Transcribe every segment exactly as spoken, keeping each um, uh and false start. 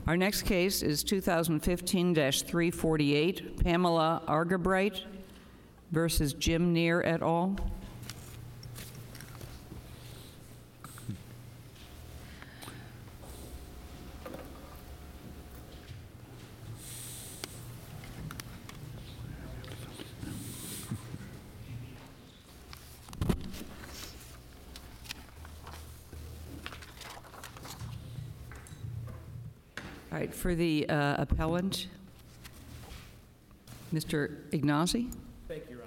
Our next case is two thousand fifteen dash three forty-eight, Pamela Argabright versus Jim Neer et al. All right, for the uh, appellant, Mister Ignazi. Thank you, Ron.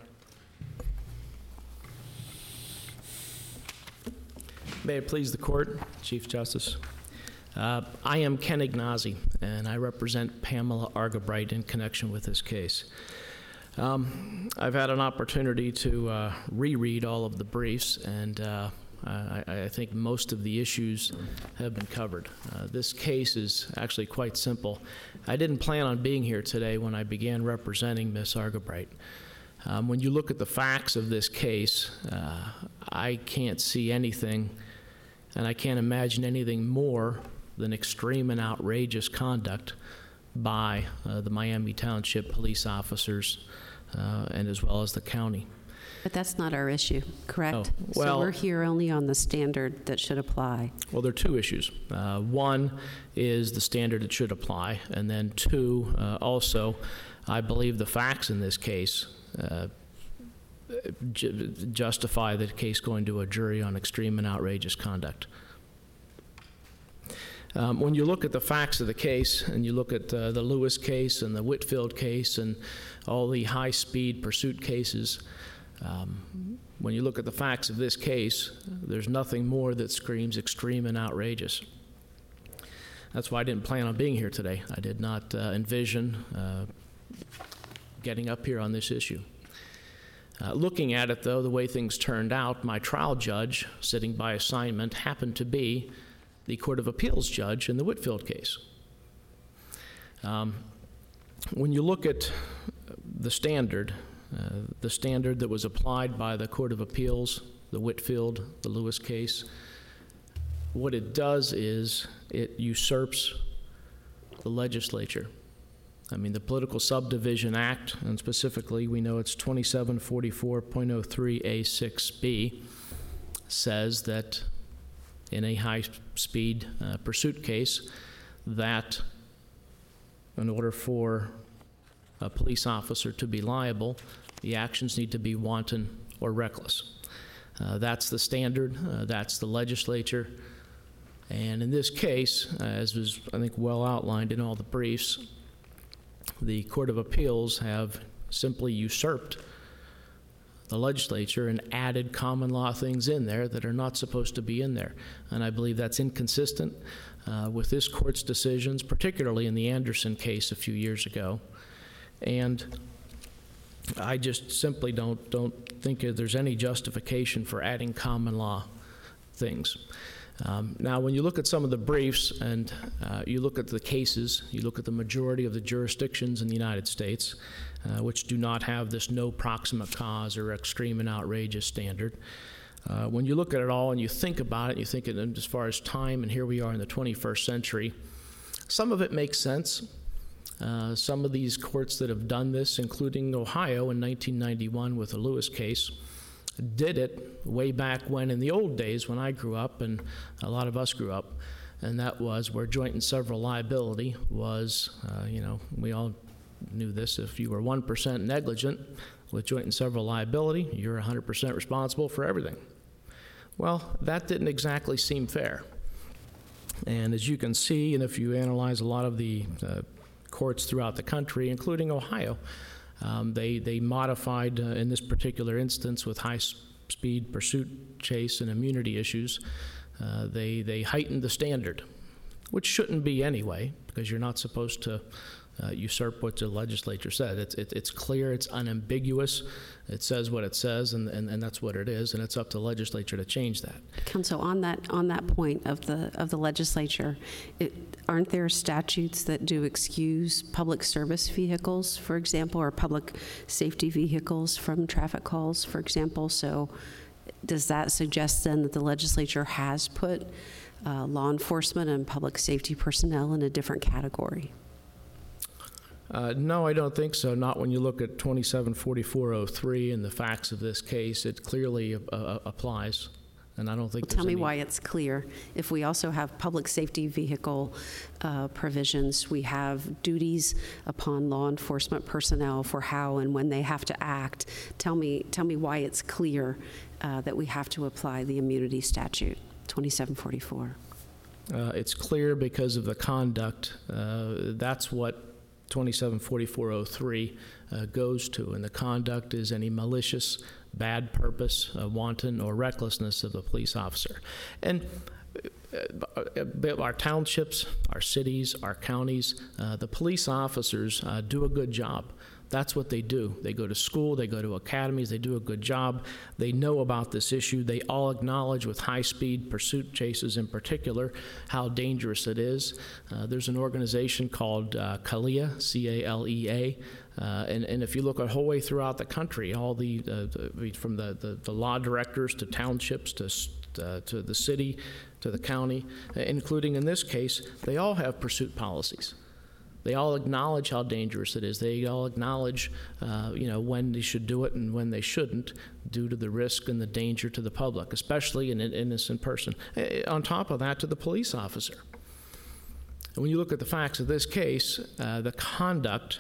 May it please the court, Chief Justice. Uh, I am Ken Ignazi, and I represent Pamela Argabright in connection with this case. Um, I've had an opportunity to uh, reread all of the briefs, and uh, I, I think most of the issues have been covered. Uh, this case is actually quite simple. I didn't plan on being here today when I began representing Miss Argabright. Um, when you look at the facts of this case, uh, I can't see anything, and I can't imagine anything more than extreme and outrageous conduct by uh, the Miami Township police officers uh, and as well as the county. But that's not our issue, correct? Oh, well, so we're here only on the standard that should apply. Well, there are two issues. Uh, one is the standard that should apply, and then two, uh, also, I believe the facts in this case uh, ju justify the case going to a jury on extreme and outrageous conduct. Um, when you look at the facts of the case, and you look at uh, the Lewis case and the Whitfield case and all the high-speed pursuit cases, Um, when you look at the facts of this case, there's nothing more that screams extreme and outrageous. That's why I didn't plan on being here today. I did not uh, envision uh, getting up here on this issue. Uh, looking at it, though, the way things turned out, my trial judge, sitting by assignment, happened to be the Court of Appeals judge in the Whitfield case. Um, when you look at the standard, Uh, the standard that was applied by the Court of Appeals, the Whitfield, the Lewis case, what it does is it usurps the legislature. I mean, the Political Subdivision Act, and specifically we know it's twenty-seven forty-four point oh three A six B, says that in a high-speed uh, pursuit case, that in order for a police officer to be liable, the actions need to be wanton or reckless. Uh, that's the standard, uh, that's the legislature, and in this case, as was, I think, well outlined in all the briefs, the Court of Appeals have simply usurped the legislature and added common law things in there that are not supposed to be in there. And I believe that's inconsistent uh, with this court's decisions, particularly in the Anderson case a few years ago. And I just simply don't don't think there's any justification for adding common law things. Um, now, when you look at some of the briefs and uh, you look at the cases, you look at the majority of the jurisdictions in the United States, uh, which do not have this no proximate cause or extreme and outrageous standard. Uh, when you look at it all and you think about it, you think it as far as time, and here we are in the twenty-first century, some of it makes sense. Uh, some of these courts that have done this, including Ohio in nineteen ninety-one with the Lewis case, did it way back when in the old days when I grew up and a lot of us grew up, and that was where joint and several liability was, uh, you know, we all knew this, if you were one percent negligent with joint and several liability, you're one hundred percent responsible for everything. Well, that didn't exactly seem fair. And as you can see, and if you analyze a lot of the uh, courts throughout the country, including Ohio, um, they, they modified, uh, in this particular instance with high-speed pursuit chase and immunity issues, uh, they, they heightened the standard, which shouldn't be anyway, because you're not supposed to uh, usurp what the legislature said. It's, it, it's clear, it's unambiguous, it says what it says, and, and, and that's what it is, and it's up to the legislature to change that. Counsel, on that on that point of the of the legislature, it, aren't there statutes that do excuse public service vehicles, for example, or public safety vehicles from traffic calls, for example? So does that suggest then that the legislature has put uh, law enforcement and public safety personnel in a different category? Uh, no, I don't think so. Not when you look at twenty-seven forty-four oh three and the facts of this case. It clearly uh, applies, and I don't think Well, there's tell me any- why it's clear. If we also have public safety vehicle uh, provisions, we have duties upon law enforcement personnel for how and when they have to act. Tell me, tell me why it's clear uh, that we have to apply the immunity statute, twenty-seven forty-four. Uh, it's clear because of the conduct. Uh, that's what twenty-seven forty-four oh three uh, goes to, and the conduct is any malicious, bad purpose, uh, wanton, or recklessness of the police officer. And uh, uh, our townships, our cities, our counties, uh, the police officers uh, do a good job. That's what they do. They go to school, they go to academies, they do a good job. They know about this issue. They all acknowledge with high-speed pursuit chases in particular how dangerous it is. Uh, there's an organization called uh, CALEA, C A L E A, uh, and, and if you look a whole way throughout the country, all the, uh, the from the, the, the law directors to townships to uh, to the city to the county, uh, including in this case, they all have pursuit policies. They all acknowledge how dangerous it is. They all acknowledge, uh, you know, when they should do it and when they shouldn't, due to the risk and the danger to the public, especially in an innocent person. Uh, on top of that, to the police officer. And when you look at the facts of this case, uh, the conduct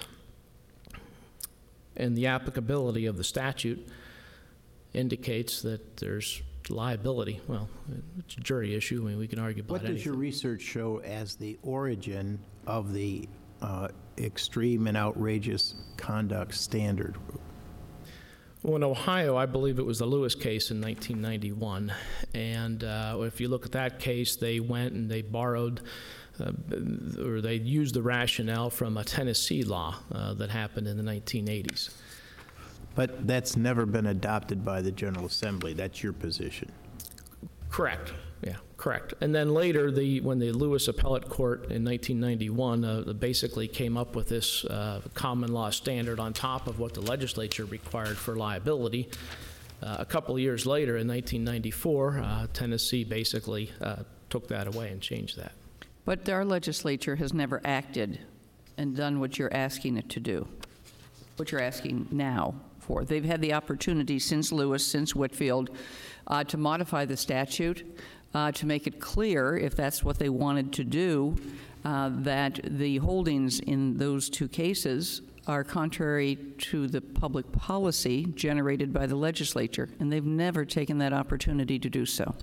and the applicability of the statute indicates that there's liability. Well, it's a jury issue. I mean, we can argue about What does anything. your research show as the origin of the uh, extreme and outrageous conduct standard? Well, in Ohio, I believe it was the Lewis case in nineteen ninety-one. And uh, if you look at that case, they went and they borrowed uh, or they used the rationale from a Tennessee law uh, that happened in the nineteen eighties. But that's never been adopted by the General Assembly. That's your position. Correct. Yeah, correct. And then later, the when the Lewis Appellate Court in nineteen ninety-one uh, basically came up with this uh, common law standard on top of what the legislature required for liability, uh, a couple of years later, in nineteen ninety-four, uh, Tennessee basically uh, took that away and changed that. But our legislature has never acted and done what you're asking it to do, what you're asking now for. They've had the opportunity since Lewis, since Whitfield, uh, to modify the statute, uh, to make it clear, if that's what they wanted to do, uh, that the holdings in those two cases are contrary to the public policy generated by the legislature, and they've never taken that opportunity to do so.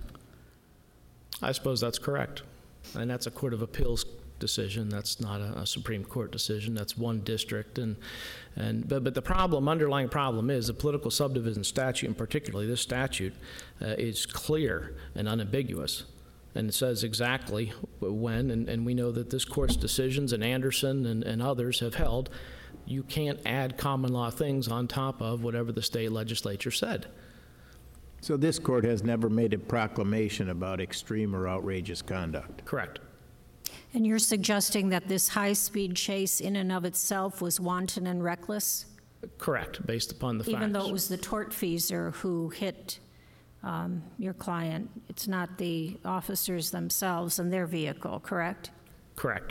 I suppose that's correct. And that's a Court of Appeals decision. That's not a, a Supreme Court decision. That's one district. And, and but, but the problem, underlying problem is the political subdivision statute, and particularly this statute, uh, is clear and unambiguous. And it says exactly when, and, and we know that this Court's decisions, and Anderson and, and others have held, you can't add common law things on top of whatever the state legislature said. So this court has never made a proclamation about extreme or outrageous conduct. Correct. And you're suggesting that this high-speed chase in and of itself was wanton and reckless? Correct, based upon the facts. Even though it was the tortfeasor who hit um, your client, it's not the officers themselves and their vehicle, correct? Correct.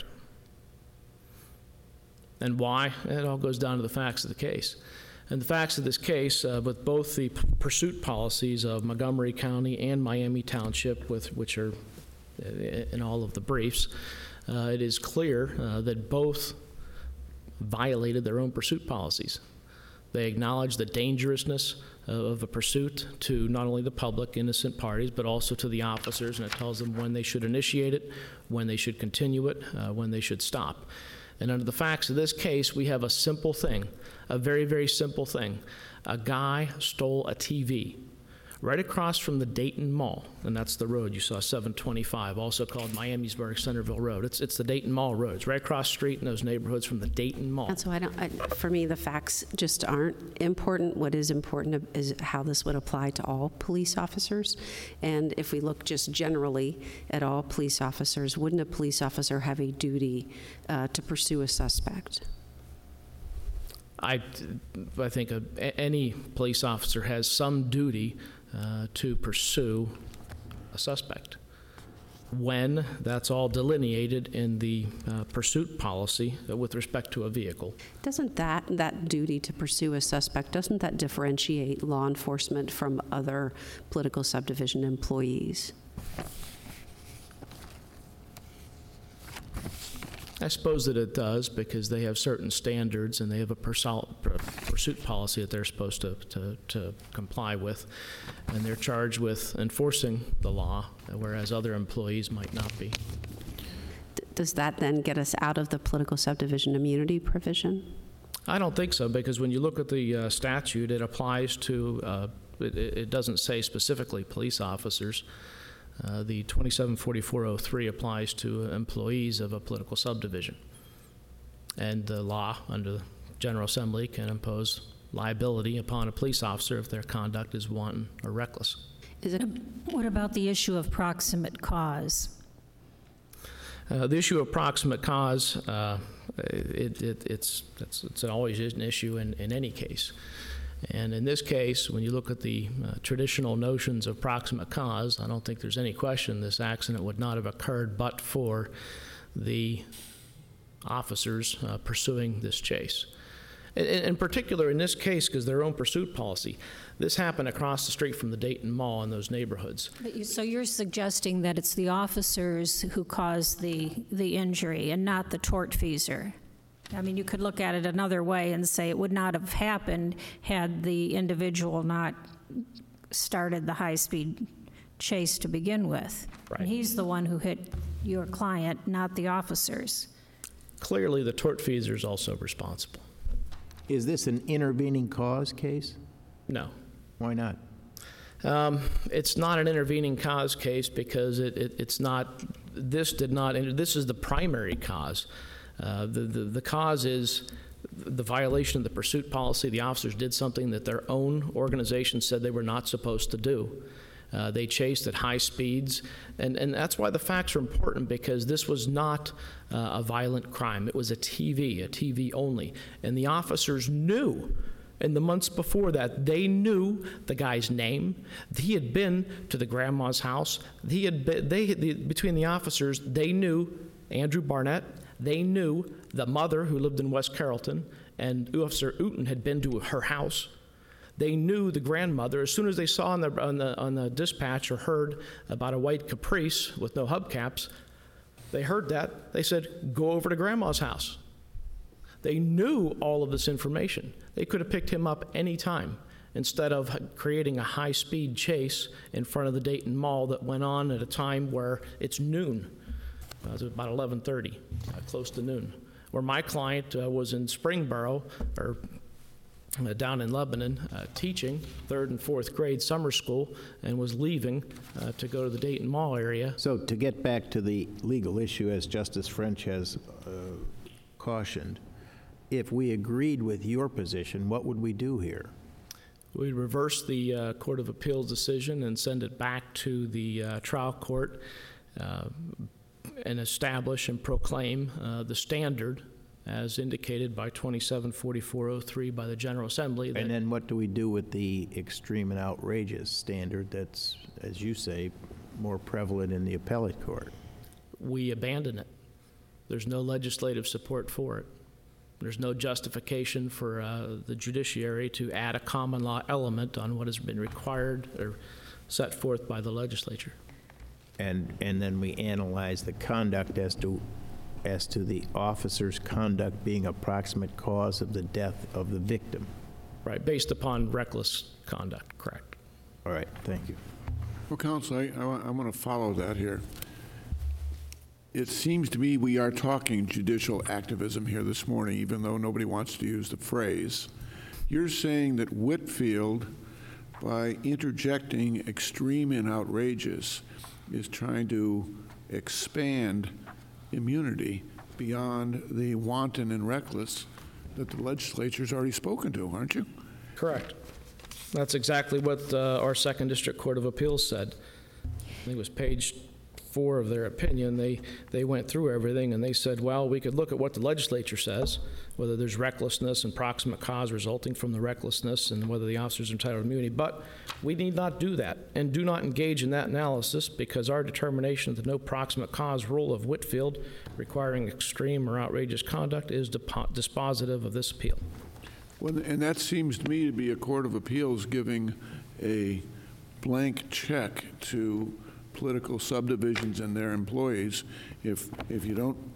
And why? It all goes down to the facts of the case. And the facts of this case, uh, with both the p- pursuit policies of Montgomery County and Miami Township, with which are uh, in all of the briefs, uh, it is clear uh, that both violated their own pursuit policies. They acknowledge the dangerousness of a pursuit to not only the public, innocent parties, but also to the officers, and it tells them when they should initiate it, when they should continue it, uh, when they should stop. And under the facts of this case, we have a simple thing, a very, very simple thing. A guy stole a T V right across from the Dayton Mall, and that's the road you saw, seven twenty-five, also called Miamisburg Centerville Road. It's it's the Dayton Mall road. It's right across the street in those neighborhoods from the Dayton Mall. And so I don't, I, for me, the facts just aren't important. What is important is how this would apply to all police officers. And if we look just generally at all police officers, wouldn't a police officer have a duty uh, to pursue a suspect? I, I think a, any police officer has some duty uh, to pursue a suspect. When, that's all delineated in the uh, pursuit policy uh, with respect to a vehicle. Doesn't that, that duty to pursue a suspect, doesn't that differentiate law enforcement from other political subdivision employees? I suppose that it does, because they have certain standards and they have a persol- pursuit policy that they're supposed to, to, to comply with, and they're charged with enforcing the law, whereas other employees might not be. D- Does that then get us out of the political subdivision immunity provision? I don't think so, because when you look at the uh, statute, it applies to, uh, it, it doesn't say specifically police officers. Uh, the twenty-seven forty-four oh three applies to employees of a political subdivision. And the law under the General Assembly can impose liability upon a police officer if their conduct is wanton or reckless. Is it, What about the issue of proximate cause? Uh, the issue of proximate cause, uh, it, it, it's, it's, it's always an issue in, in any case. And in this case, when you look at the uh, traditional notions of proximate cause, I don't think there's any question this accident would not have occurred but for the officers uh, pursuing this chase. In, in particular, in this case, because their own pursuit policy, this happened across the street from the Dayton Mall in those neighborhoods. But you- So you're suggesting that it's the officers who caused the, the injury and not the tortfeasor? I mean, you could look at it another way and say it would not have happened had the individual not started the high-speed chase to begin with. Right. And he's the one who hit your client, not the officers. Clearly, the tortfeasor is also responsible. Is this an intervening cause case? No. Why not? Um, It's not an intervening cause case because it, it, it's not, this did not, this is the primary cause. Uh, the, the, the cause is the violation of the pursuit policy. The officers did something that their own organization said they were not supposed to do. Uh, they chased at high speeds, and, and that's why the facts are important, because this was not uh, a violent crime. It was a T V, a T V only. And the officers knew in the months before that, they knew the guy's name. He had been to the grandma's house. He had been, they, the, between the officers, they knew Andrew Barnett. They knew the mother who lived in West Carrollton, and Officer Uten had been to her house. They knew the grandmother. As soon as they saw on the, on the, on the dispatch or heard about a white Caprice with no hubcaps, they heard that. They said, go over to grandma's house. They knew all of this information. They could have picked him up any time instead of creating a high-speed chase in front of the Dayton Mall that went on at a time where it's noon. Uh, it was about eleven thirty, uh, close to noon, where my client uh, was in Springboro, or uh, down in Lebanon, uh, teaching third and fourth grade summer school, and was leaving uh, to go to the Dayton Mall area. So to get back to the legal issue, as Justice French has uh, cautioned, if we agreed with your position, what would we do here? We'd reverse the uh, Court of Appeals decision and send it back to the uh, trial court uh, and establish and proclaim uh, the standard as indicated by twenty-seven forty-four oh three by the General Assembly. And then what do we do with the extreme and outrageous standard that's, as you say, more prevalent in the appellate court? We abandon it. There's no legislative support for it. There's no justification for uh, the judiciary to add a common law element on what has been required or set forth by the legislature. And, and then we analyze the conduct as to, as to the officer's conduct being a proximate cause of the death of the victim. Right, based upon reckless conduct, correct. All right, thank you. Well, Counsel, I, I, want, I want to follow that here. It seems to me we are talking judicial activism here this morning, even though nobody wants to use the phrase. You're saying that Whitfield, by interjecting extreme and outrageous, is trying to expand immunity beyond the wanton and reckless that the legislature's already spoken to, aren't you? Correct. That's exactly what uh, our Second District Court of Appeals said. I think it was page four of their opinion, they, they went through everything, and they said, well, we could look at what the legislature says, whether there's recklessness and proximate cause resulting from the recklessness, and whether the officer's entitled to immunity, but we need not do that, and do not engage in that analysis, because our determination of the no proximate cause rule of Whitfield requiring extreme or outrageous conduct is depo- dispositive of this appeal. Well, and that seems to me to be a court of appeals giving a blank check to political subdivisions and their employees. If, if you don't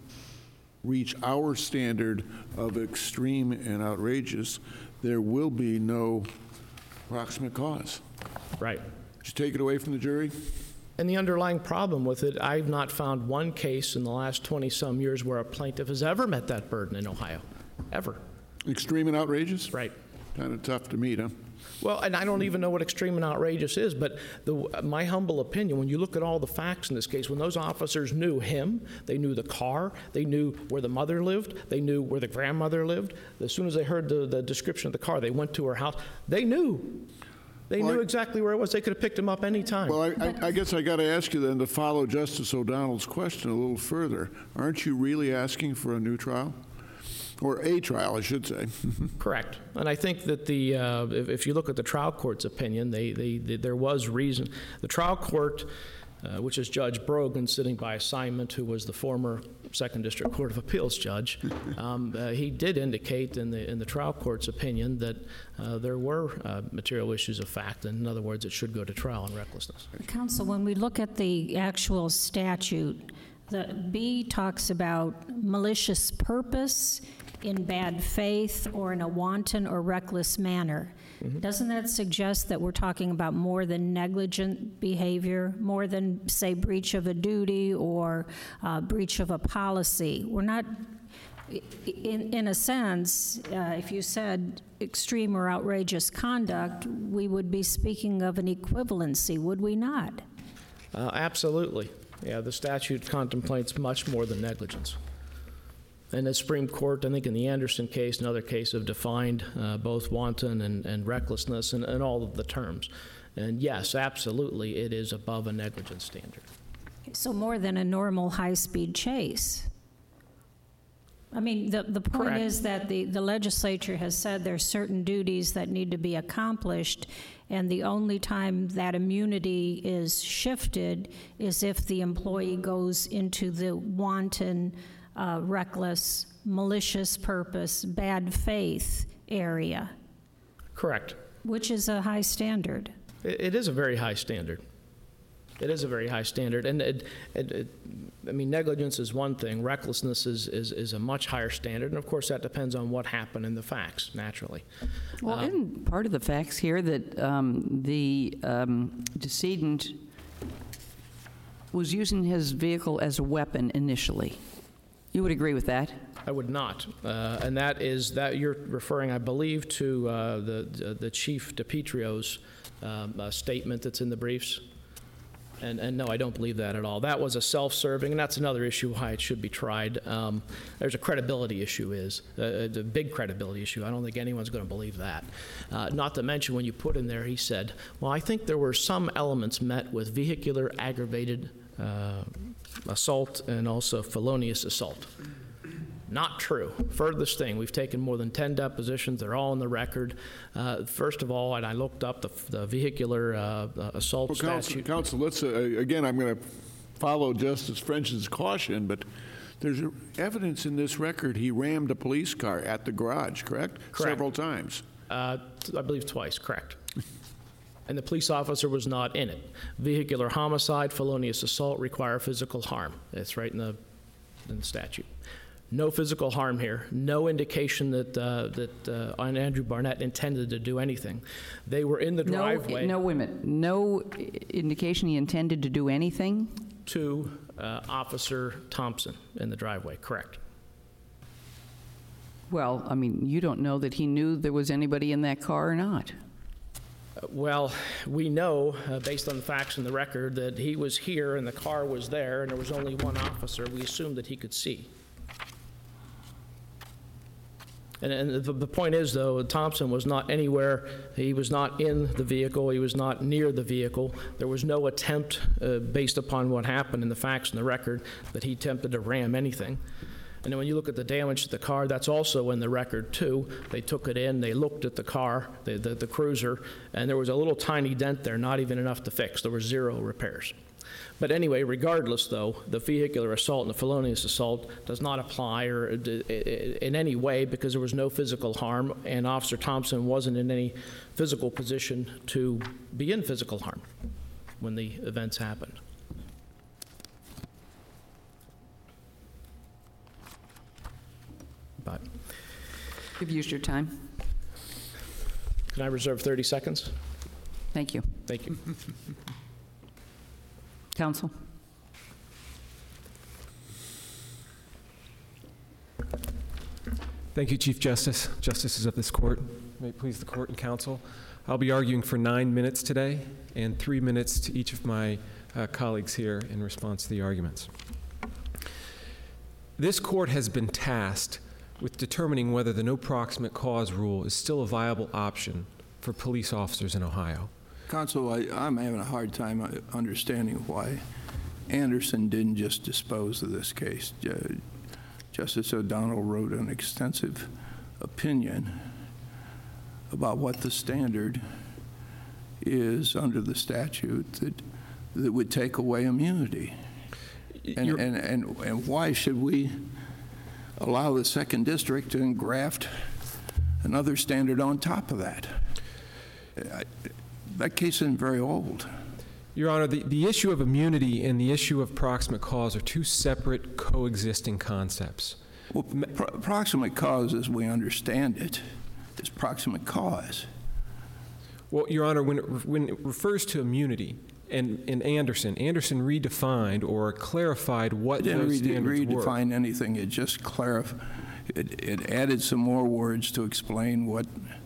reach our standard of extreme and outrageous, there will be no proximate cause. Right. Did you take it away from the jury? And the underlying problem with it, I've not found one case in the last twenty-some years where a plaintiff has ever met that burden in Ohio, ever. Extreme and outrageous? Right. Kind of tough to meet, huh? Well, and I don't even know what extreme and outrageous is, but the, my humble opinion, when you look at all the facts in this case, when those officers knew him, they knew the car, they knew where the mother lived, they knew where the grandmother lived. As soon as they heard the, the description of the car, they went to her house. They knew. They Well, knew I- exactly where it was. They could have picked him up any time. Well, I, I, I guess I got to ask you then to follow Justice O'Donnell's question a little further. Aren't you really asking for a new trial? Or a trial, I should say. Correct. And I think that the, uh, if, if you look at the trial court's opinion, they, they, they, there was reason. The trial court, uh, which is Judge Brogan, sitting by assignment, who was the former Second District Court of Appeals judge, um, uh, he did indicate in the, in the trial court's opinion that uh, there were uh, material issues of fact. In other words, it should go to trial on recklessness. Counsel, when we look at the actual statute, the B talks about malicious purpose, in bad faith, or in a wanton or reckless manner. Mm-hmm. Doesn't that suggest that we're talking about more than negligent behavior, more than, say, breach of a duty or uh, breach of a policy? We're not, in, in a sense, uh, if you said extreme or outrageous conduct, we would be speaking of an equivalency, would we not? Uh, absolutely. Yeah, the statute contemplates much more than negligence. And the Supreme Court, I think in the Anderson case and other cases, have defined uh, both wanton and, and recklessness and, and all of the terms. And yes, absolutely, it is above a negligence standard. So more than a normal high-speed chase. I mean, the, the point Correct. is that the, the legislature has said there's certain duties that need to be accomplished, and the only time that immunity is shifted is if the employee goes into the wanton, uh, reckless, malicious purpose, bad faith area, Correct. which is a high standard. It, it is a very high standard. It is a very high standard. And it, it, it, I mean, negligence is one thing. Recklessness is, is, is a much higher standard. And of course, that depends on what happened in the facts, naturally. Well, Um, isn't part of the facts here that um, the um, decedent was using his vehicle as a weapon initially? You would agree with that? I would not. Uh, and that is, that you're referring, I believe, to uh, the, the Chief DiPietro's um, uh, statement that's in the briefs. And, and no, I don't believe that at all. That was a self-serving, and that's another issue why it should be tried. Um, there's a credibility issue is, uh, it's a big credibility issue. I don't think anyone's going to believe that. Uh, not to mention when you put in there, he said, well, I think there were some elements met with vehicular aggravated uh, assault and also felonious assault. Not true. Furthest thing, we've taken more than ten depositions. They're all in the record. Uh, first of all, and I looked up the, the vehicular uh, assault Well, counsel, statute. counsel, let's, uh, again, I'm going to follow Justice French's caution, but there's evidence in this record he rammed a police car at the garage, correct? Correct. Several times. Uh, t- I believe twice, correct. And the police officer was not in it. Vehicular homicide, felonious assault require physical harm. That's right in the, in the statute. No physical harm here. No indication that uh, that uh, Andrew Barnett intended to do anything. They were in the No, driveway no, wait a minute. No indication he intended to do anything? to uh, Officer Thompson in the driveway, correct. Well, I mean, you don't know that he knew there was anybody in that car or not. Uh, Well, we know, uh, based on the facts in the record, that he was here and the car was there and there was only one officer. We assumed that he could see. And, and the, the point is, though, Thompson was not anywhere, he was not in the vehicle, he was not near the vehicle. There was no attempt, uh, based upon what happened in the facts and the record, that he attempted to ram anything. And then when you look at the damage to the car, that's also in the record, too. They took it in, they looked at the car, the, the, the cruiser, and there was a little tiny dent there, not even enough to fix. There were zero repairs. But anyway, regardless, though, the vehicular assault and the felonious assault does not apply or in any way because there was no physical harm, and Officer Thompson wasn't in any physical position to be in physical harm when the events happened. But You've used your time. can I reserve thirty seconds? Thank you. Thank you. Counsel? Thank you, Chief Justice, Justices of this court. May it please the court and counsel. I'll be arguing for nine minutes today and three minutes to each of my uh, colleagues here in response to the arguments. This court has been tasked with determining whether the no proximate cause rule is still a viable option for police officers in Ohio. Counsel, I, I'm having a hard time understanding why Anderson didn't just dispose of this case. Uh, Justice O'Donnell wrote an extensive opinion about what the standard is under the statute that, that would take away immunity. And, and, and, and why should we allow the second district to engraft another standard on top of that? I, That case isn't very old. Your Honor, the, the issue of immunity and the issue of proximate cause are two separate coexisting concepts. Well, pro proximate cause, as we understand it, is proximate cause. Well, Your Honor, when it, when it refers to immunity, and in Anderson, Anderson redefined or clarified what It those didn't standards re were. redefine anything. It just clarified. It, it added some more words to explain what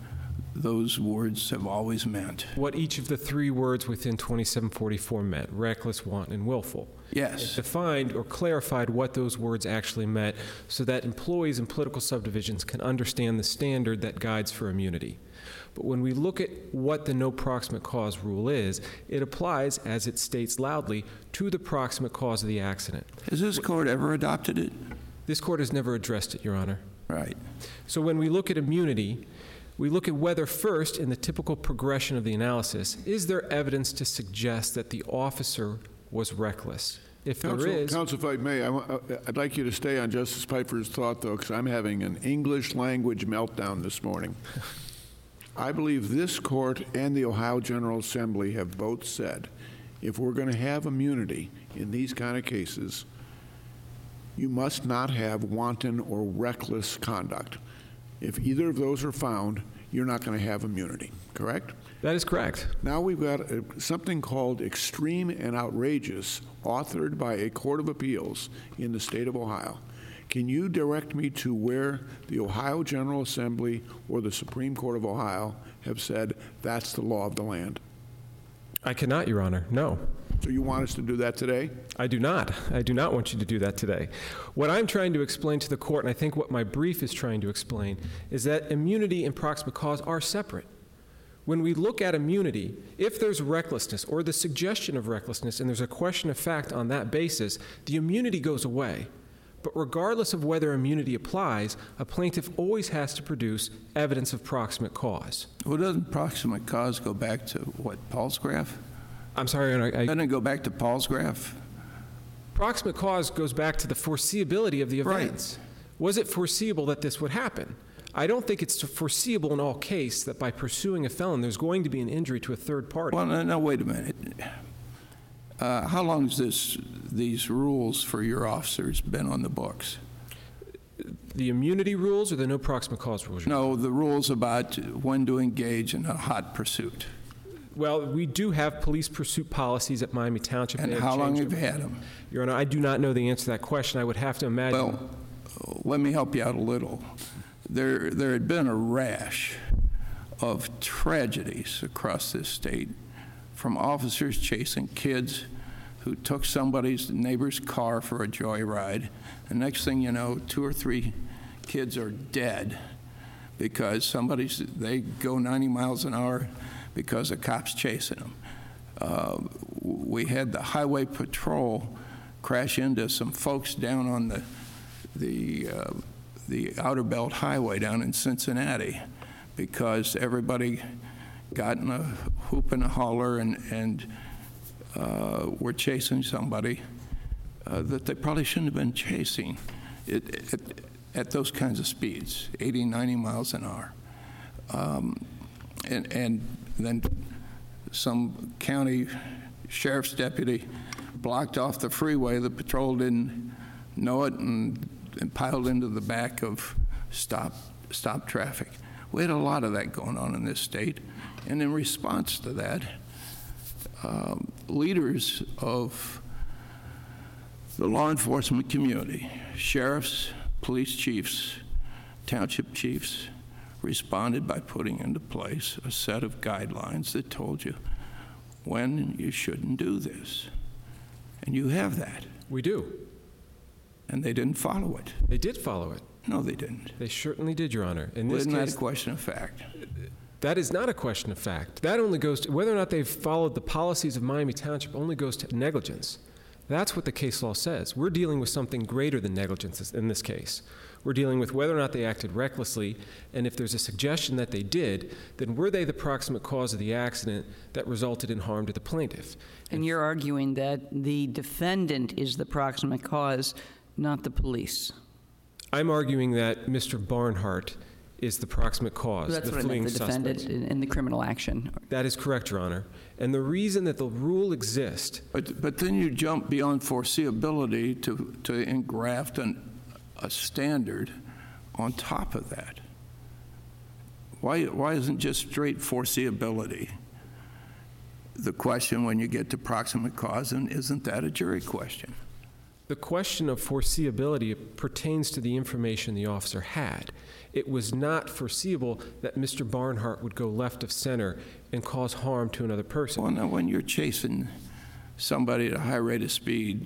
those words have always meant. What each of the three words within twenty-seven forty-four meant: reckless, wanton, and willful. Yes. It defined or clarified what those words actually meant so that employees in political subdivisions can understand the standard that guides for immunity. But when we look at what the no proximate cause rule is, it applies, as it states loudly, to the proximate cause of the accident. Has this court ever adopted it? This court has never addressed it, Your Honor. Right. So when we look at immunity, we look at whether, first, in the typical progression of the analysis, is there evidence to suggest that the officer was reckless? If Counsel, there is... Counsel, if I may, I, I'd like you to stay on Justice Piper's thought, though, because I'm having an English language meltdown this morning. I believe this court and the Ohio General Assembly have both said, if we're going to have immunity in these kind of cases, you must not have wanton or reckless conduct. If either of those are found, you're not going to have immunity, correct? That is correct. Now we've got a, something called extreme and outrageous, authored by a court of appeals in the state of Ohio. Can you direct me to where the Ohio General Assembly or the Supreme Court of Ohio have said that's the law of the land? I cannot, Your Honor. No. So you want us to do that today? I do not. I do not want you to do that today. What I'm trying to explain to the court, and I think what my brief is trying to explain, is that immunity and proximate cause are separate. When we look at immunity, if there's recklessness or the suggestion of recklessness and there's a question of fact on that basis, the immunity goes away. But regardless of whether immunity applies, a plaintiff always has to produce evidence of proximate cause. Well, doesn't proximate cause go back to, what, Palsgraf? I'm sorry, Your Honor. I, Doesn't it go back to Palsgraf? proximate cause goes back to the foreseeability of the Right. events. Was it foreseeable that this would happen? I don't think it's foreseeable in all cases that by pursuing a felon, there's going to be an injury to a third party. Well, no, no wait a minute. Uh, how long has this, these rules for your officers been on the books? The immunity rules or the no proximate cause rules? No, the rules about when to engage in a hot pursuit. Well, we do have police pursuit policies at Miami Township. And They how long changed have you them. had them? Your Honor, I do not know the answer to that question. I would have to imagine. Well, let me help you out a little. There, there had been a rash of tragedies across this state from officers chasing kids who took somebody's neighbor's car for a joyride. And next thing you know, two or three kids are dead because somebody's, they go ninety miles an hour because a cop's chasing them. Uh, we had the highway patrol crash into some folks down on the the uh, the Outer Belt Highway down in Cincinnati because everybody got in a hoop and a holler and and uh, were chasing somebody uh, that they probably shouldn't have been chasing it, it, at those kinds of speeds, eighty, ninety miles an hour. Um, and, and then some county sheriff's deputy blocked off the freeway. The patrol didn't know it and, and piled into the back of stop, stop traffic. We had a lot of that going on in this state. And in response to that, um, leaders of the law enforcement community, sheriffs, police chiefs, township chiefs, responded by putting into place a set of guidelines that told you when you shouldn't do this. And you have that. We do. And they didn't follow it. They did follow it. No, they didn't. They certainly did, Your Honor. In Well, this isn't that case, a question of fact? that is not a question of fact. That only goes to whether or not they've followed the policies of Miami Township only goes to negligence. That's what the case law says. We're dealing with something greater than negligence in this case. We're dealing with whether or not they acted recklessly, and if there's a suggestion that they did, then were they the proximate cause of the accident that resulted in harm to the plaintiff? And you're arguing that the defendant is the proximate cause, not the police. I'm arguing that Mister Barnhart is the proximate cause, That's the what I fleeing meant, the defendant suspect. in, in the criminal action. That is correct, Your Honor. And the reason that the rule exists, But, but then you jump beyond foreseeability to, to engraft an, a standard on top of that. Why, why isn't just straight foreseeability the question when you get to proximate cause, and isn't that a jury question? the question of foreseeability pertains to the information the officer had. It was not foreseeable that Mister Barnhart would go left of center and cause harm to another person. Well, now, when you're chasing somebody at a high rate of speed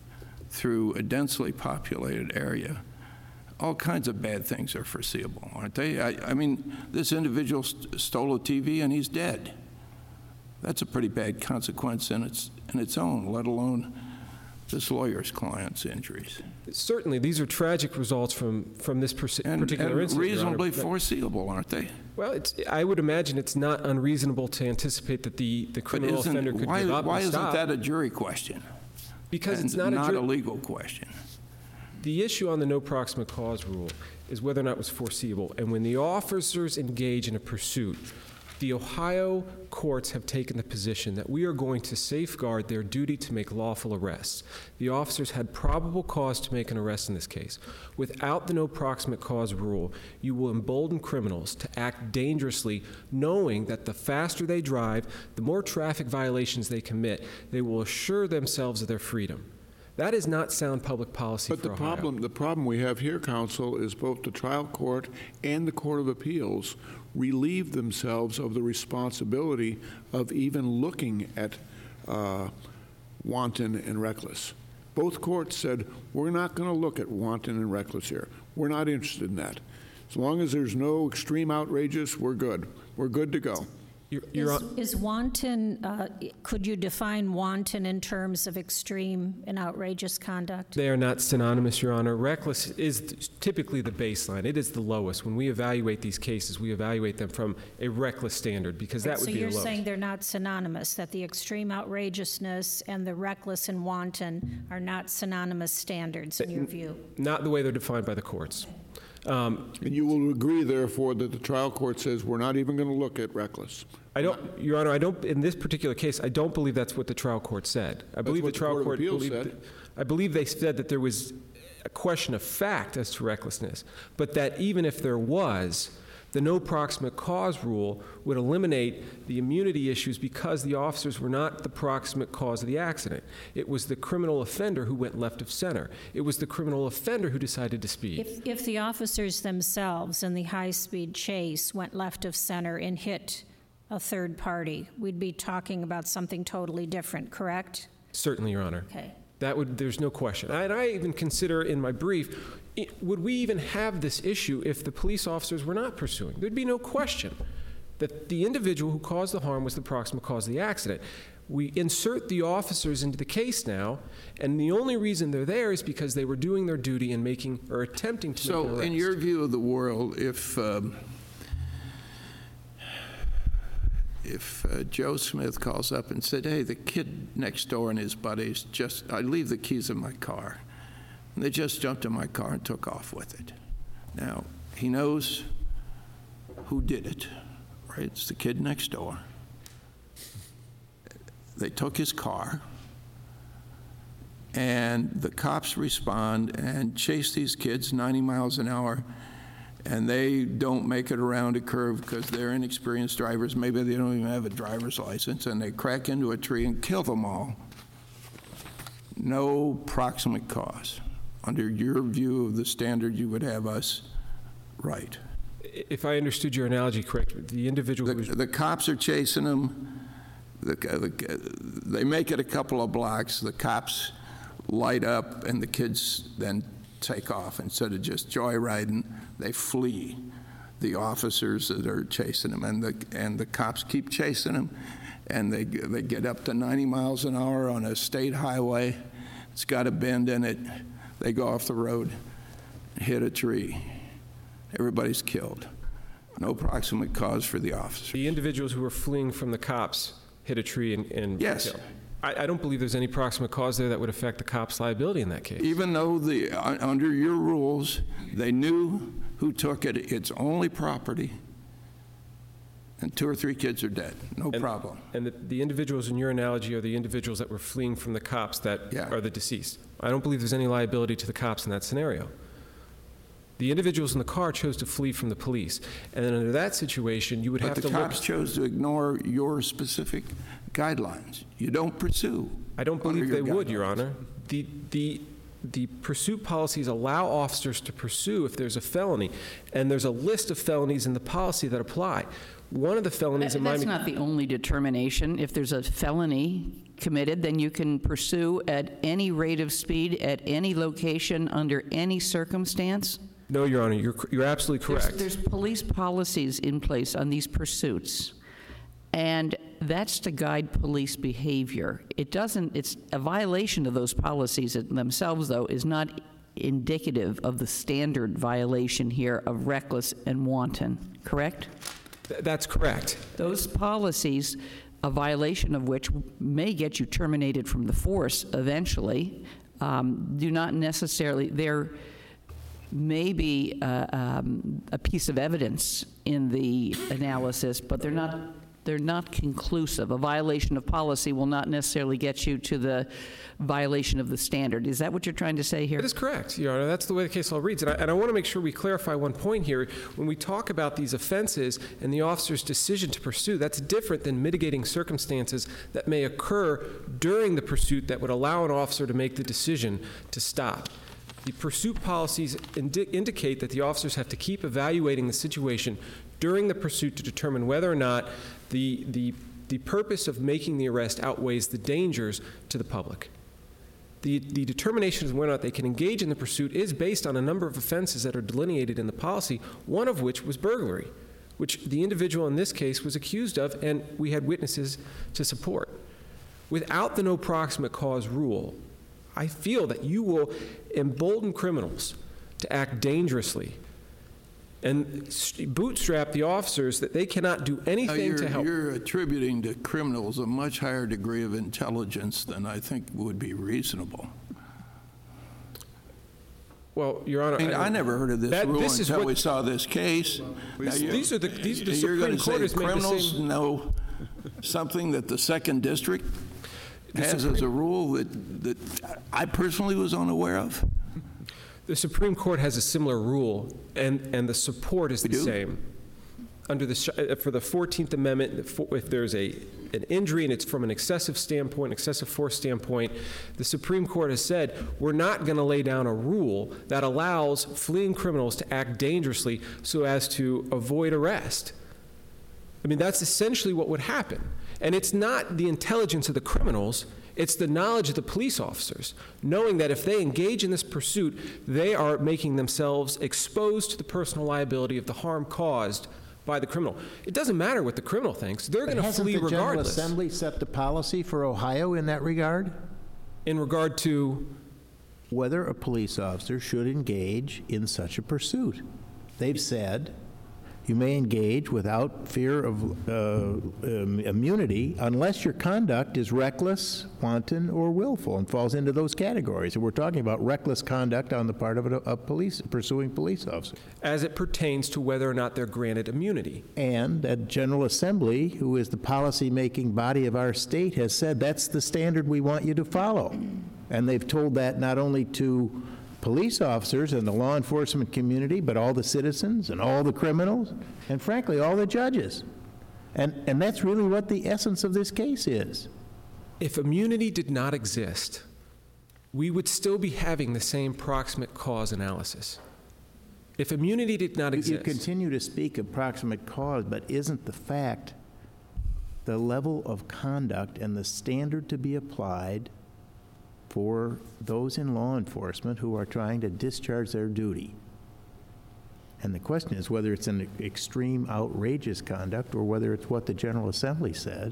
through a densely populated area, all kinds of bad things are foreseeable, aren't they? I, I mean, this individual st- stole a T V and he's dead. That's a pretty bad consequence in its, in its own, let alone this lawyer's client's injuries. Certainly, these are tragic results from, from this persi- And, particular and incident, Your Honor. reasonably But- foreseeable, aren't they? Well, it's, I would imagine it's not unreasonable to anticipate that the, the But criminal isn't- offender could why, give up why and isn't stop. that a jury question? Because and it's not, not a, a ju- legal question. The issue on the no proximate cause rule is whether or not it was foreseeable. And when the officers engage in a pursuit, the Ohio courts have taken the position that we are going to safeguard their duty to make lawful arrests. The officers had probable cause to make an arrest in this case. Without the no proximate cause rule, you will embolden criminals to act dangerously, knowing that the faster they drive, the more traffic violations they commit, they will assure themselves of their freedom. That is not sound public policy But for the Ohio. problem, the problem we have here, counsel, is both the trial court and the Court of Appeals relieve themselves of the responsibility of even looking at uh, wanton and reckless. Both courts said, we're not going to look at wanton and reckless here. We're not interested in that. As long as there's no extreme outrageous, we're good. We're good to go. Your, Your Is, Hon- is wanton, uh, could you define wanton in terms of extreme and outrageous conduct? They are not synonymous, Your Honor. Reckless is typically the baseline. It is the lowest. When we evaluate these cases, we evaluate them from a reckless standard because that would So be the you're lowest. saying they're not synonymous, that the extreme outrageousness and the reckless and wanton are not synonymous standards in your view? Not the way they're defined by the courts. Um, And you will agree, therefore, that the trial court says we're not even going to look at reckless. I don't, Your Honor, I don't, in this particular case, I don't believe that's what the trial court said. I believe what the the trial Court of court Appeals believed, said. I believe they said that there was a question of fact as to recklessness, but that even if there was, the no proximate cause rule would eliminate the immunity issues because the officers were not the proximate cause of the accident. It was the criminal offender who went left of center. It was the criminal offender who decided to speed. If, if the officers themselves in the high-speed chase went left of center and hit a third party, we'd be talking about something totally different, correct? Certainly, Your Honor. Okay. That would, there's no question. And I even consider in my brief, it, would we even have this issue if the police officers were not pursuing? There'd be no question that the individual who caused the harm was the proximate cause of the accident. We insert the officers into the case now, and the only reason they're there is because they were doing their duty and making, or attempting to make an So arrest. in your view of the world, if, um, if uh, Joe Smith calls up and said, hey, the kid next door and his buddies just, I leave the keys in my car, and they just jumped in my car and took off with it. Now, he knows who did it, right? It's the kid next door. They took his car, and the cops respond and chase these kids ninety miles an hour, and they don't make it around a curve because they're inexperienced drivers. Maybe they don't even have a driver's license, and they crack into a tree and kill them all. No proximate cause. Under your view of the standard, you would have us right. If I understood your analogy correct, the individual The, who was... the cops are chasing them. The, the, they make it a couple of blocks. The cops light up, and the kids then take off. Instead of just joyriding, they flee the officers that are chasing them, and the and the cops keep chasing them, and they they get up to ninety miles an hour on a state highway. It's got a bend in it. They go off the road, hit a tree. Everybody's killed. No proximate cause for the officer. The individuals who were fleeing from the cops hit a tree and, and Yes. killed. I, I don't believe there's any proximate cause there that would affect the cops' liability in that case. Even though the uh, under your rules, they knew who took it. It's only property, and two or three kids are dead. No And- problem. And the, the individuals in your analogy are the individuals that were fleeing from the cops that Yeah. are the deceased. I don't believe there's any liability to the cops in that scenario. The individuals in the car chose to flee from the police. And then under that situation, you would But have the to look... cops chose to ignore your specific guidelines. You don't pursue. I don't under believe they your would, Your guidelines. Honor. The, the, the pursuit policies allow officers to pursue if there's a felony, and there's a list of felonies in the policy that apply. One of the felonies That- in That's Miami... not the only determination. If there's a felony committed, then you can pursue at any rate of speed, at any location, under any circumstance. No, Your Honor, you're, you're absolutely There's- correct. There's police policies in place on these pursuits, and that's to guide police behavior. It doesn't, it's a violation of those policies themselves, though, is not indicative of the standard violation here of reckless and wanton, correct? Th- That's correct. Those policies, a violation of which may get you terminated from the force eventually, um, do not necessarily, they're maybe uh, um, a piece of evidence in the analysis, but they're not, they're not conclusive. A violation of policy will not necessarily get you to the violation of the standard. Is that what you're trying to say here? That is correct, Your Honor. That's the way the case law reads. And I, and I want to make sure we clarify one point here. When we talk about these offenses and the officer's decision to pursue, that's different than mitigating circumstances that may occur during the pursuit that would allow an officer to make the decision to stop. The pursuit policies indi- indicate that the officers have to keep evaluating the situation during the pursuit to determine whether or not the, the, the purpose of making the arrest outweighs the dangers to the public. The, the determination of whether or not they can engage in the pursuit is based on a number of offenses that are delineated in the policy, one of which was burglary, which the individual in this case was accused of, and we had witnesses to support. Without the no proximate cause rule, I feel that you will embolden criminals to act dangerously and bootstrap the officers that they cannot do Now, anything you're, to help. you're attributing to criminals a much higher degree of intelligence than I think would be reasonable. Well, Your Honor, I mean, I never heard of this that- rule this is until what- we saw this case. Now, you- These are the, these are the You're Supreme going to Court say has made the criminals same. know something that the Second District The has as Supreme- a rule that, that I personally was unaware of? The Supreme Court has a similar rule, and, and the support is We the do? same. Under the, sh- uh, for the fourteenth Amendment, if if there's a, an injury and it's from an excessive standpoint, excessive force standpoint, the Supreme Court has said, we're not going to lay down a rule that allows fleeing criminals to act dangerously so as to avoid arrest. I mean, that's essentially what would happen. And it's not the intelligence of the criminals, It's the knowledge of the police officers, knowing that if they engage in this pursuit, they are making themselves exposed to the personal liability of the harm caused by the criminal. It doesn't matter what the criminal thinks. They're going to flee Hasn't the General regardless. Assembly set the policy for Ohio in that regard? In regard to, Whether a police officer should engage in such a pursuit. They've said you may engage without fear of uh, um, immunity unless your conduct is reckless, wanton, or willful and falls into those categories. And we're talking about reckless conduct on the part of a, a police pursuing police officer. as it pertains to whether or not they're granted immunity. And a General Assembly, who is the policy-making body of our state, has said that's the standard we want you to follow. And they've told that not only to police officers and the law enforcement community, but all the citizens and all the criminals, and frankly, all the judges. And, and that's really what the essence of this case is. If immunity did not exist, we would still be having the same proximate cause analysis. If immunity did not You- exist. You continue to speak of proximate cause, but isn't the fact the level of conduct and the standard to be applied for those in law enforcement who are trying to discharge their duty? And the question is whether it's an extreme, outrageous conduct or whether it's what the General Assembly said,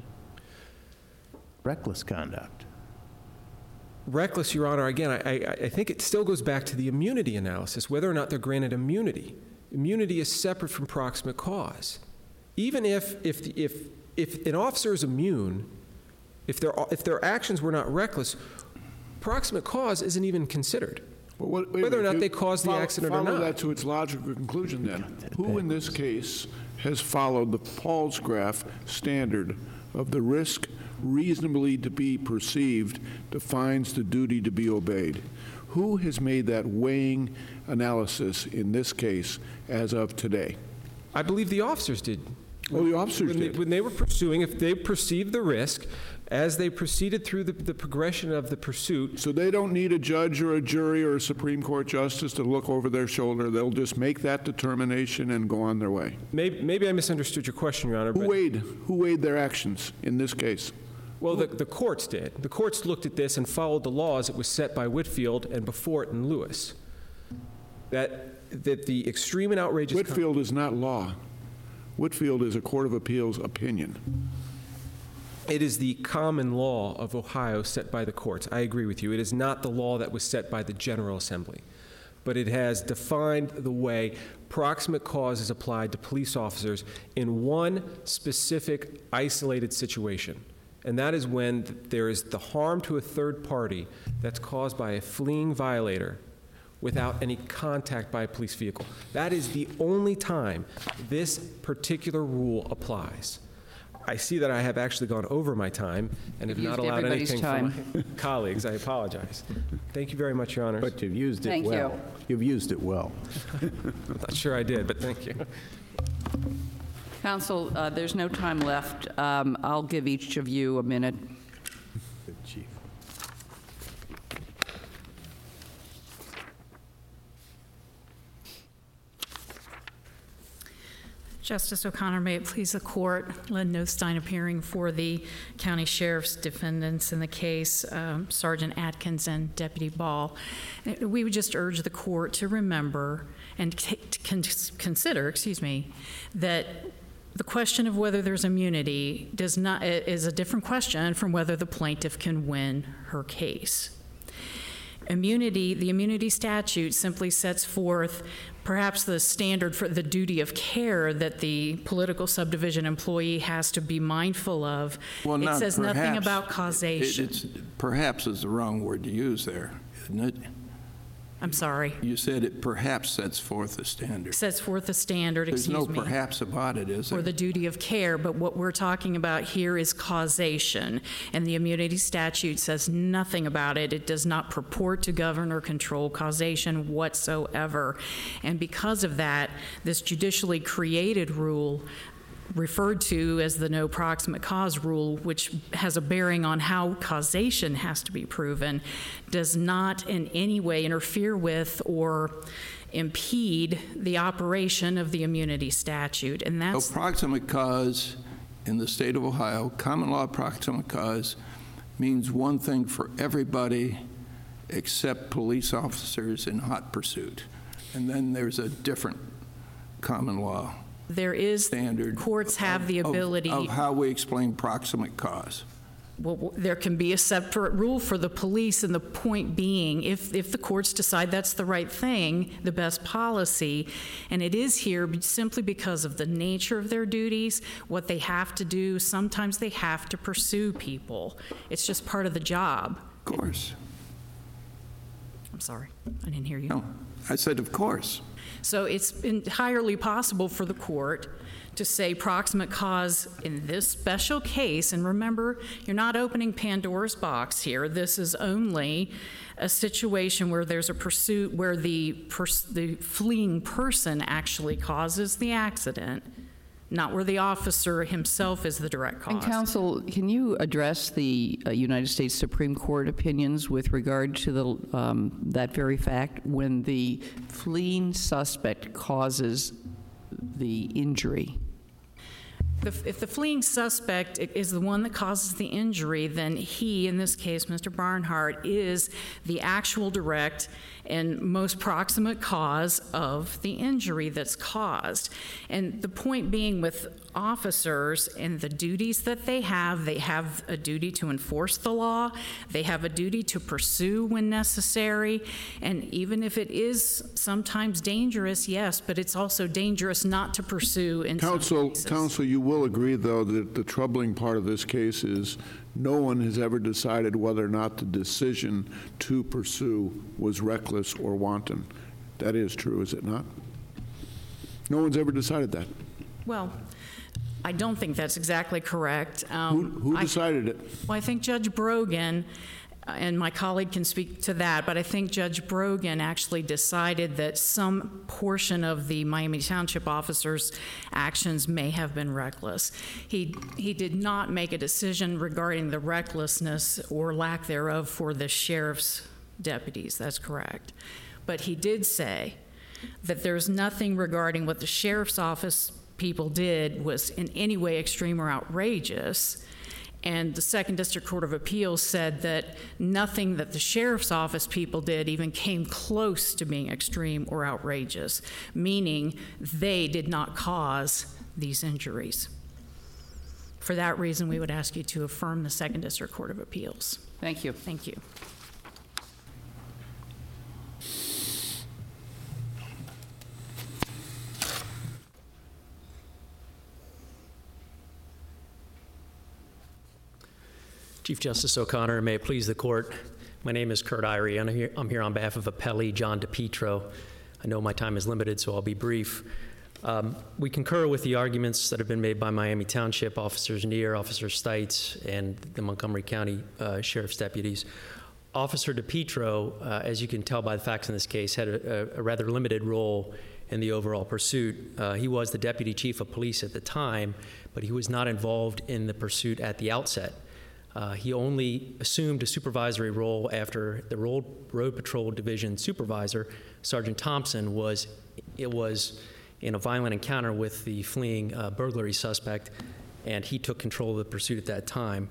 reckless conduct. Reckless, Your Honor, again, I, I, I think it still goes back to the immunity analysis, whether or not they're granted immunity. Immunity is separate from proximate cause. Even if, if, the- if, if an officer is immune, if their, if their actions were not reckless, proximate cause isn't even considered. Well, what- wait a Whether or minute. not they You caused the follow- accident or Follow not. that to its logical conclusion then. Who in this case has followed the Paul's graph standard of the risk reasonably to be perceived defines the duty to be obeyed? Who has made that weighing analysis in this case as of today? I believe the officers did. Oh, the officers When they, did. when they were pursuing, if they perceived the risk, as they proceeded through the, the progression of the pursuit, So they don't need a judge or a jury or a Supreme Court justice to look over their shoulder. They'll just make that determination and go on their way. maybe, maybe I misunderstood your question, Your Honor, Who but, weighed, who weighed their actions in this case? well, the, the courts did. The courts looked at this and followed the laws that was set by Whitfield and before it in Lewis. That, that the extreme and outrageous... con- Whitfield is not law. Whitfield is a Court of Appeals opinion. It is the common law of Ohio set by the courts. I agree with you. It is not the law that was set by the General Assembly. But it has defined the way proximate cause is applied to police officers in one specific isolated situation. And that is when th- there is the harm to a third party that's caused by a fleeing violator without any contact by a police vehicle. That is the only time this particular rule applies. I see that I have actually gone over my time and have You've not used allowed everybody's anything time. from my colleagues. I apologize. Thank you very much, Your Honors. But you've used it Thank you. well. You've used it well. I'm not sure I did, but thank you. Counsel, uh, there's no time left. Um, I'll give each of you a minute. Good chief. Justice O'Connor, may it please the court, Lynn Nostein appearing for the county sheriff's defendants in the case, um, Sergeant Atkins and Deputy Ball. Uh, We would just urge the court to remember and t- to con- consider, excuse me, that the question of whether there's immunity does not is a different question from whether the plaintiff can win her case. Immunity, the immunity statute simply sets forth perhaps the standard for the duty of care that the political subdivision employee has to be mindful of. Well, It not says nothing perhaps. about It- causation. It's, perhaps is the wrong word to use there, isn't it? I'm sorry. You said it perhaps sets forth a standard. Sets forth a standard, There's excuse no me. perhaps about it, is For there? the duty of care, but what we're talking about here is causation, and the immunity statute says nothing about it. It does not purport to govern or control causation whatsoever. And because of that, this judicially created rule, referred to as the no proximate cause rule, which has a bearing on how causation has to be proven, does not in any way interfere with or impede the operation of the immunity statute. And So that's, proximate cause in the state of Ohio, common law proximate cause, means one thing for everybody except police officers in hot pursuit. And then there's a different common law There is, standard. courts have the of- ability. Of how we explain proximate cause. Well, there can be a separate rule for the police, and the point being, if, if the courts decide that's the right thing, the best policy, and it is here simply because of the nature of their duties, what they have to do, sometimes they have to pursue people. It's just part of the job. Of course. I'm sorry, I didn't hear you. No, I said of course. So it's entirely possible for the court to say proximate cause in this special case, and remember, you're not opening Pandora's box here. This is only a situation where there's a pursuit where the, pers- the fleeing person actually causes the accident, not where the officer himself is the direct cause. And counsel, can you address the uh, United States Supreme Court opinions with regard to the, um, that very fact when the fleeing suspect causes the injury? The- If the fleeing suspect is the one that causes the injury, then he, in this case, Mister Barnhart, is the actual direct and most proximate cause of the injury that's caused. And the point being with officers and the duties that they have, they have a duty to enforce the law, they have a duty to pursue when necessary, and even if it is sometimes dangerous, yes, but it's also dangerous not to pursue in some Counsel, cases. counsel, you will agree, though, that the troubling part of this case is no one has ever decided whether or not the decision to pursue was reckless or wanton. That is true, is it not? No one's ever decided that. Well, I don't think that's exactly correct. Who, Um, who I- decided it? Well, I think Judge Brogan, uh, and my colleague can speak to that, but I think Judge Brogan actually decided that some portion of the Miami Township officers' actions may have been reckless. He, he did not make a decision regarding the recklessness or lack thereof for the sheriff's deputies, that's correct. But he did say that there's nothing regarding what the sheriff's office people did was in any way extreme or outrageous. And the Second District Court of Appeals said that nothing that the sheriff's office people did even came close to being extreme or outrageous, meaning they did not cause these injuries. For that reason, we would ask you to affirm the Second District Court of Appeals. Thank you. Thank you. Chief Justice O'Connor, may it please the court. My name is Kurt Irie, and I'm here, I'm here on behalf of appellee John DePietro. I know my time is limited, so I'll be brief. Um, we concur with the arguments that have been made by Miami Township Officers Neer, Officer Stites, and the Montgomery County uh, Sheriff's deputies. Officer DePietro, uh, as you can tell by the facts in this case, had a, a rather limited role in the overall pursuit. Uh, he was the deputy chief of police at the time, but he was not involved in the pursuit at the outset. Uh, he only assumed a supervisory role after the Road, Road Patrol Division supervisor, Sergeant Thompson, was, it was in a violent encounter with the fleeing uh, burglary suspect, and he took control of the pursuit at that time.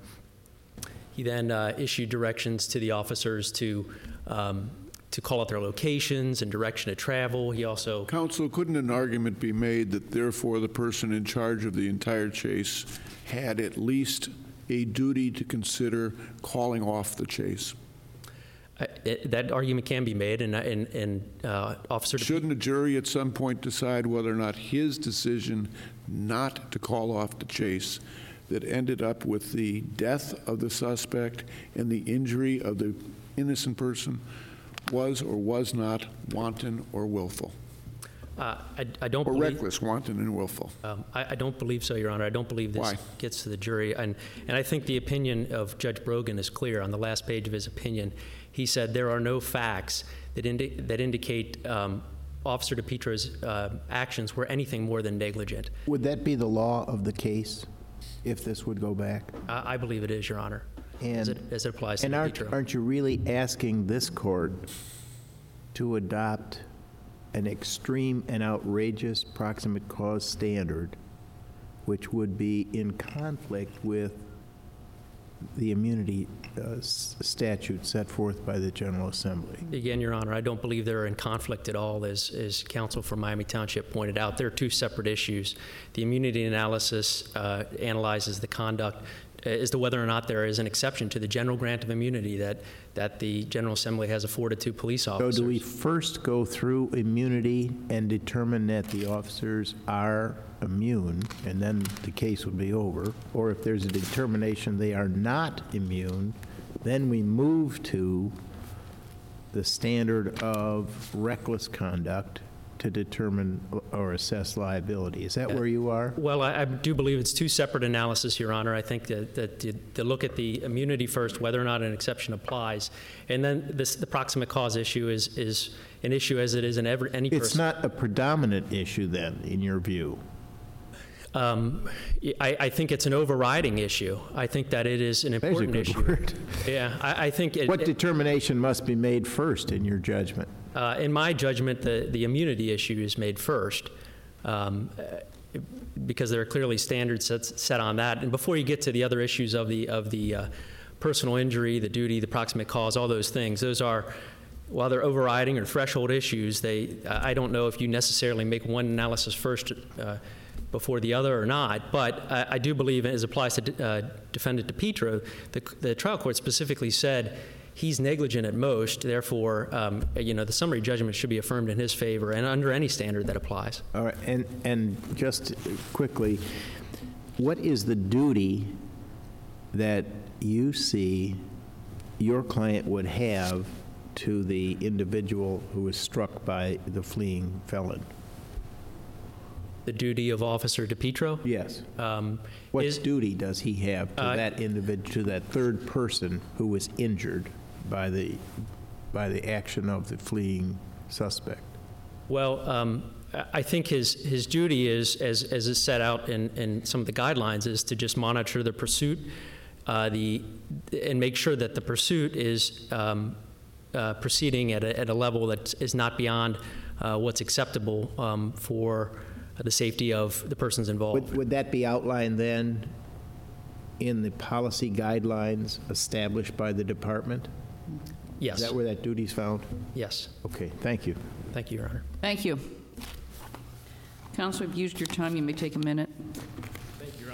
He then uh, issued directions to the officers to, um, to call out their locations and direction to travel. He also... Counsel, couldn't an argument be made that therefore the person in charge of the entire chase had at least a duty to consider calling off the chase? Uh, it, that argument can be made, and, and, and uh, Officer... Shouldn't a jury at some point decide whether or not his decision not to call off the chase that ended up with the death of the suspect and the injury of the innocent person was or was not wanton or willful? Uh, I, I don't or believe... reckless, wanton, and willful. Um, I, I don't believe so, Your Honor. I don't believe this Why? gets to the jury. And, and I think the opinion of Judge Brogan is clear. On the last page of his opinion, he said there are no facts that, indi- that indicate um, Officer DePietro's uh, actions were anything more than negligent. Would that be the law of the case if this would go back? I, I believe it is, Your Honor, as, it, And, as it applies to and aren't, DePietro. aren't you really asking this court to adopt an extreme and outrageous proximate cause standard, which would be in conflict with the immunity uh, s- statute set forth by the General Assembly? Again, Your Honor, I don't believe they're in conflict at all, as, as counsel for Miami Township pointed out. They're two separate issues. The immunity analysis uh, analyzes the conduct as to whether or not there is an exception to the general grant of immunity that, that the General Assembly has afforded to police officers. So do we first go through immunity and determine that the officers are immune, and then the case would be over? Or if there's a determination they are not immune, then we move to the standard of reckless conduct to determine or assess liability. Is that where you are? Well, I, I do believe it's two separate analyses, Your Honor. I think that, that to, to look at the immunity first, whether or not an exception applies, and then this, the proximate cause issue is, is an issue as it is in every, any person. It's not a predominant issue then, in your view? Um, I, I think it's an overriding issue. I think that it is an There's a important good issue. word. Yeah, I, I think it, What it- determination must be made first in your judgment? Uh, in my judgment, the, the immunity issue is made first, um, uh, because there are clearly standards set, set on that. And before you get to the other issues of the, of the uh, personal injury, the duty, the proximate cause, all those things, those are, while they're overriding or threshold issues, they, I don't know if you necessarily make one analysis first uh, before the other or not, but I, I do believe, as applies to uh, Defendant DePietro, the, the trial court specifically said he's negligent at most, therefore, um, you know, the summary judgment should be affirmed in his favor and under any standard that applies. All right, and, and just quickly, what is the duty that you see your client would have to the individual who was struck by the fleeing felon? The duty of Officer DePietro? Yes. Um, What is- duty does he have to Uh, that individual, to that third person who was injured by the, by the action of the fleeing suspect? Well, um, I think his, his duty is, as, as is set out in, in some of the guidelines, is to just monitor the pursuit, uh, the, and make sure that the pursuit is um, uh, proceeding at a, at a level that is not beyond uh, what's acceptable um, for the safety of the persons involved. Would, would that be outlined then in the policy guidelines established by the department? Yes. Is that where that duty's found? Yes. Okay, thank you. Thank you, Your Honor. Thank you. Counsel, you've used your time. You may take a minute. Thank you, Your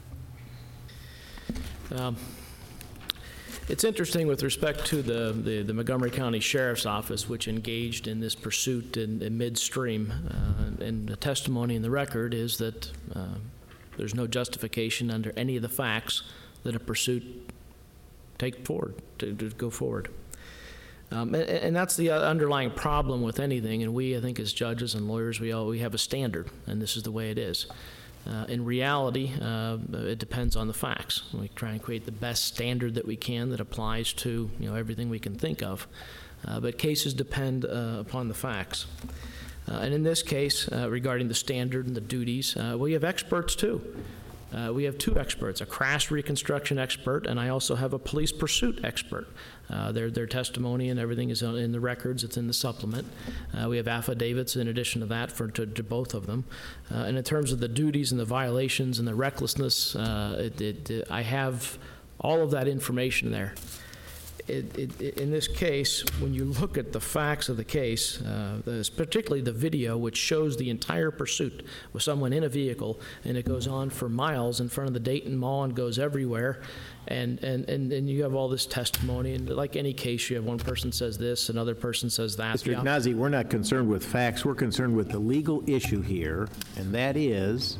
Honor. Um, It's interesting with respect to the, the, the Montgomery County Sheriff's Office, which engaged in this pursuit in, in midstream, uh, and the testimony in the record is that uh, there's no justification under any of the facts that a pursuit take forward, to, to go forward. Um, and, and that's the underlying problem with anything, and we, I think, as judges and lawyers, we all, we have a standard, and this is the way it is. Uh, in reality, uh, it depends on the facts. We try and create the best standard that we can that applies to, you know, everything we can think of. Uh, but cases depend uh, upon the facts. Uh, and in this case, uh, regarding the standard and the duties, uh, we have experts too. Uh, we have two experts, a crash reconstruction expert, and I also have a police pursuit expert. Uh, their, their testimony and everything is in the records. It's in the supplement. Uh, we have affidavits in addition to that for to, to both of them. Uh, and in terms of the duties and the violations and the recklessness, uh, it, it, it, I have all of that information there. It, it, it, in this case, when you look at the facts of the case, uh, there's particularly the video, which shows the entire pursuit with someone in a vehicle, and it goes on for miles in front of the Dayton Mall and goes everywhere, and, and, and, and you have all this testimony, and like any case, you have one person says this, another person says that. Mister Ignazi, we're not concerned with facts. We're concerned with the legal issue here, and that is,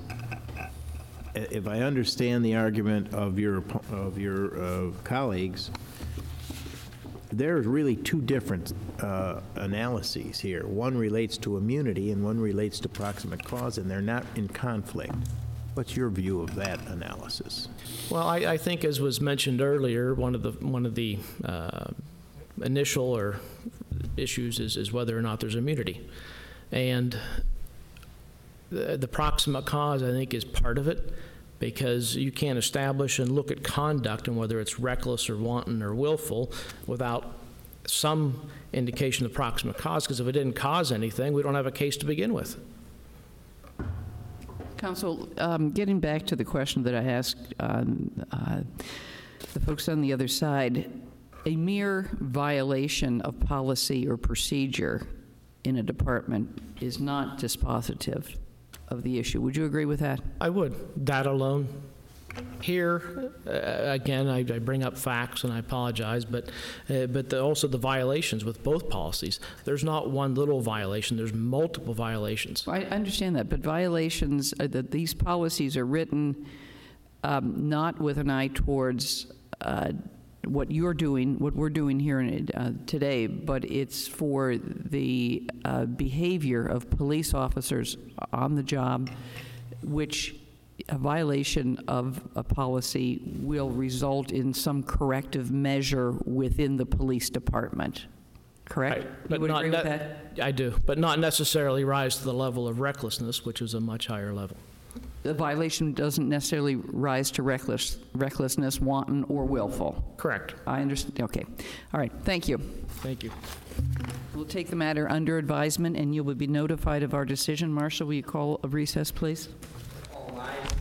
if I understand the argument of your, of your uh, colleagues, there's really two different uh, analyses here. One relates to immunity and one relates to proximate cause, and they're not in conflict. What's your view of that analysis? Well, I, I think, as was mentioned earlier, one of the one of the uh, initial or issues is, is whether or not there's immunity, and the, the proximate cause, I think, is part of it, because you can't establish and look at conduct and whether it's reckless or wanton or willful without some indication of proximate cause, because if it didn't cause anything, we don't have a case to begin with. Counsel, um, getting back to the question that I asked, um, uh, the folks on the other side, a mere violation of policy or procedure in a department is not dispositive of the issue. Would you agree with that? I would. That alone. Here, uh, again, I, I bring up facts, and I apologize, but uh, but the, also the violations with both policies. There's not one little violation. There's multiple violations. I understand that, but violations, uh, that these policies are written um, not with an eye towards uh, what you're doing, what we're doing here in, uh, today, but it's for the uh, behavior of police officers on the job, which a violation of a policy will result in some corrective measure within the police department. Correct? Right, You but would not agree with ne- that? I do, but not necessarily rise to the level of recklessness, which is a much higher level. The violation doesn't necessarily rise to reckless, recklessness, wanton, or willful. Correct. I understand. Okay. All right. Thank you. Thank you. We'll take the matter under advisement, and you will be notified of our decision. Marshall, will you call a recess, please? All rise.